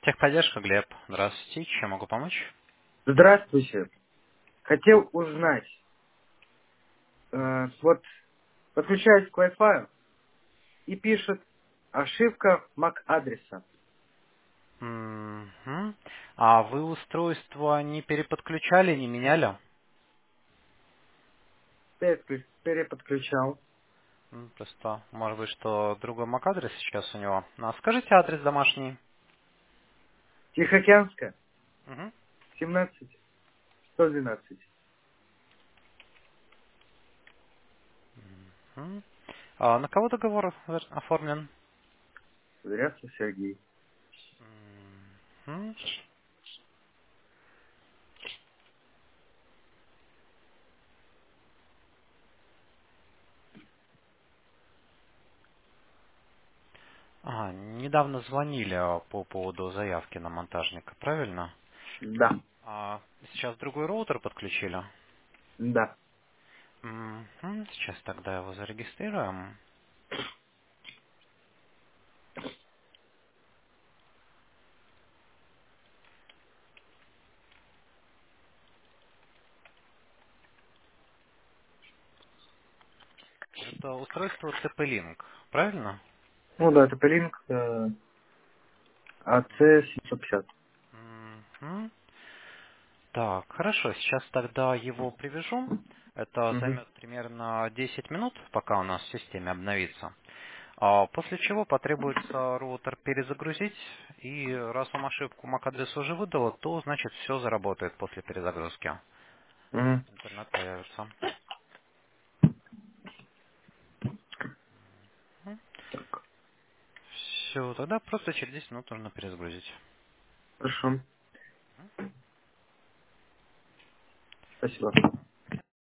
Техподдержка, Глеб. Здравствуйте. Чем могу помочь? Здравствуйте. Хотел узнать, вот подключаюсь к Wi-Fi и пишет ошибка MAC-адреса. Мгм. А вы устройство не переподключали, не меняли? Переподключал. Просто, может быть, что другой MAC-адрес сейчас у него. А скажите адрес домашний. Тихоокеанская, Мгм. 17-112. Мгм. А на кого договор оформлен? Здрасте, Сергей. Мгм. Недавно звонили по поводу заявки на монтажника, правильно? Да, Сейчас другой роутер подключили? да. Сейчас тогда его зарегистрируем. Это устройство TP-Link, правильно? Ну да, это Link AC750. Мгм. Так, хорошо, сейчас тогда его привяжу. Это Угу. займет примерно 10 минут, пока у нас в системе обновится. После чего потребуется роутер перезагрузить, и раз вам ошибку MAC-адрес уже выдало, то значит все заработает после перезагрузки. Угу. Интернет появится. Все, тогда просто через 10 минут нужно перезагрузить. Хорошо. Спасибо.